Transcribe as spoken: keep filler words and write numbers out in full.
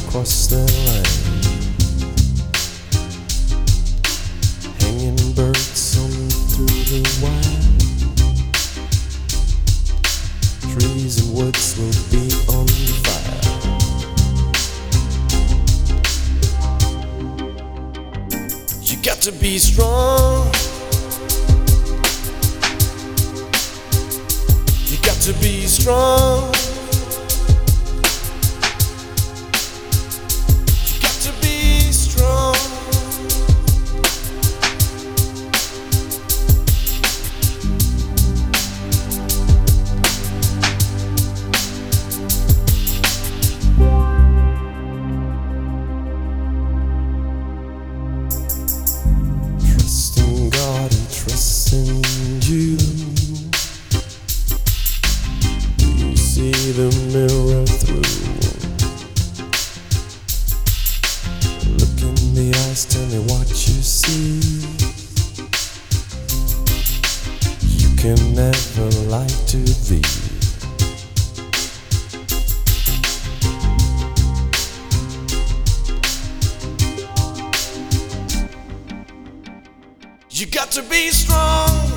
across the line, hanging birds on through the wire. Trees and woods will be on fire. You got to be strong. You got to be strong. You got to be strong. Trust in God and trust in you. See the mirror through. Look in the eyes, tell me what you see. You can never lie to thee. You got to be strong.